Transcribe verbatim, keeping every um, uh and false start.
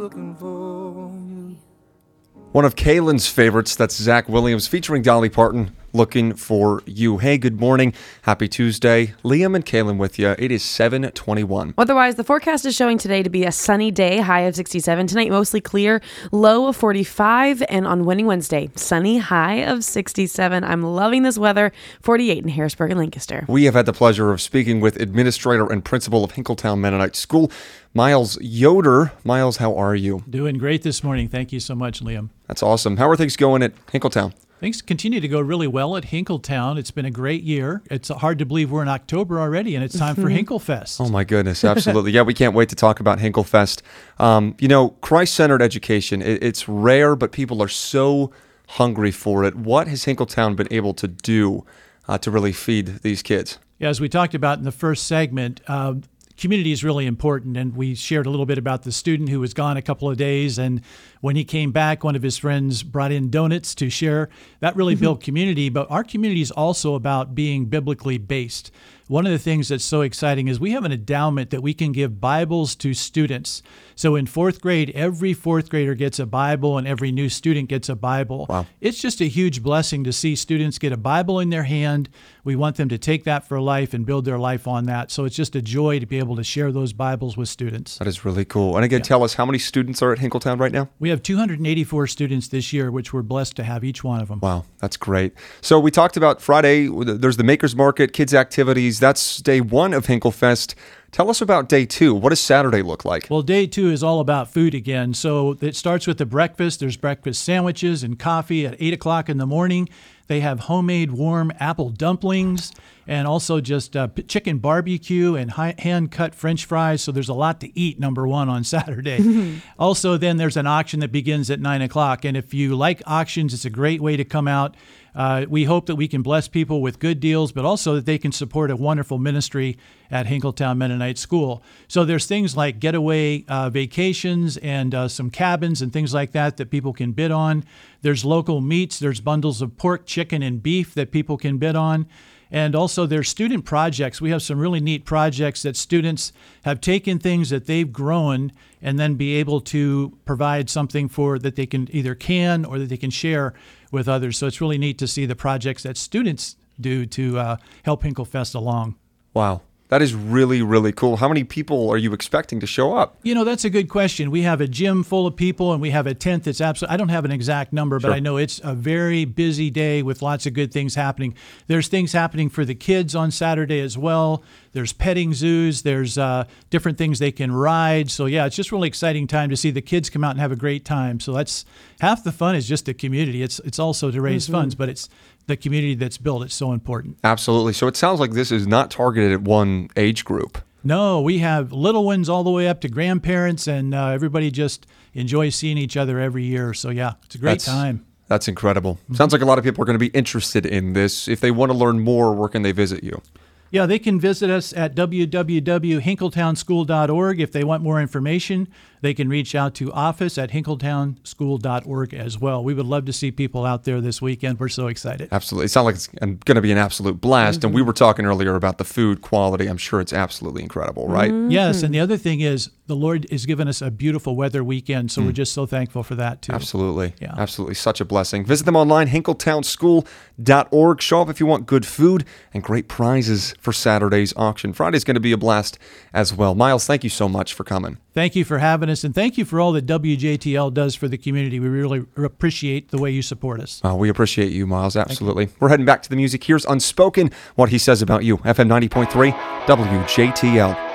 looking for you. One of Kaylin's favorites, that's Zach Williams featuring Dolly Parton, Looking for You. Hey, good morning. Happy Tuesday. Liam and Kaylin with you. It is seven twenty-one. Otherwise, the forecast is showing today to be a sunny day, high of sixty-seven. Tonight, mostly clear, low of forty-five. And on Winning Wednesday, sunny, high of sixty-seven. I'm loving this weather. forty-eight in Harrisburg and Lancaster. We have had the pleasure of speaking with administrator and principal of Hinkletown Mennonite School, Miles Yoder. Miles, how are you? Doing great this morning. Thank you so much, Liam. That's awesome. How are things going at Hinkletown? Things continue to go really well at Hinkletown. It's been a great year. It's hard to believe we're in October already, and it's time for Hinklefest. Oh, my goodness. Absolutely. Yeah, we can't wait to talk about Hinklefest. Um, you know, Christ-centered education, it, it's rare, but people are so hungry for it. What has Hinkletown been able to do uh, to really feed these kids? Yeah, as we talked about in the first segment, uh, community is really important, and we shared a little bit about the student who was gone a couple of days, and when he came back, one of his friends brought in donuts to share. That really built community, but our community is also about being biblically based. One of the things that's so exciting is we have an endowment that we can give Bibles to students. So in fourth grade, every fourth grader gets a Bible and every new student gets a Bible. Wow. It's just a huge blessing to see students get a Bible in their hand. We want them to take that for life and build their life on that. So it's just a joy to be able to share those Bibles with students. That is really cool. And again, Yeah. tell us, how many students are at Hinkletown right now? We have two hundred eighty-four students this year, which we're blessed to have each one of them. Wow, that's great. So we talked about Friday, there's the Makers Market, kids activities. That's day one of Hinklefest. Tell us about day two. What does Saturday look like? Well, day two is all about food again. So it starts with the breakfast. There's breakfast sandwiches and coffee at eight o'clock in the morning. They have homemade warm apple dumplings and also just uh, chicken barbecue and hi- hand-cut French fries. So there's a lot to eat, number one, on Saturday. Also, then there's an auction that begins at nine o'clock. And if you like auctions, it's a great way to come out. Uh, we hope that we can bless people with good deals, but also that they can support a wonderful ministry at Hinkletown Mennonite School. So there's things like getaway uh, vacations and uh, some cabins and things like that that people can bid on. There's local meats. There's bundles of pork, chicken, and beef that people can bid on. And also there's student projects. We have some really neat projects that students have taken things that they've grown and then be able to provide something for that they can either can or that they can share with others. So it's really neat to see the projects that students do to uh, help Hinklefest along. Wow. That is really, really cool. How many people are you expecting to show up? You know, that's a good question. We have a gym full of people, and we have a tent that's absolutely, I don't have an exact number, but Sure. I know it's a very busy day with lots of good things happening. There's things happening for the kids on Saturday as well. There's petting zoos. There's uh, different things they can ride. So, yeah, it's just really exciting time to see the kids come out and have a great time. So that's half the fun is just the community. It's, it's also to raise mm-hmm. funds, but it's the community that's built. It's so important. Absolutely. So it sounds like this is not targeted at one age group. No, we have little ones all the way up to grandparents, and uh, everybody just enjoys seeing each other every year. So, yeah, it's a great That's, time. That's incredible. Sounds like a lot of people are going to be interested in this. If they want to learn more, where can they visit you? Yeah, they can visit us at w w w dot hinkletown school dot org. If they want more information, they can reach out to office at hinkletown school dot org as well. We would love to see people out there this weekend. We're so excited. Absolutely. It sounds like it's going to be an absolute blast. Mm-hmm. And we were talking earlier about the food quality. I'm sure it's absolutely incredible, right? Mm-hmm. Yes, and the other thing is the Lord has given us a beautiful weather weekend, so mm. we're just so thankful for that too. Absolutely. Yeah. Absolutely. Such a blessing. Visit them online, hinkletown school dot org. Show up if you want good food and great prizes for Saturday's auction. Friday's going to be a blast as well. Miles, thank you so much for coming. Thank you for having us, and thank you for all that W J T L does for the community. We really appreciate the way you support us. Oh, we appreciate you, Miles. Absolutely. You. We're heading back to the music. Here's Unspoken, What He Says About You. F M ninety point three, W J T L.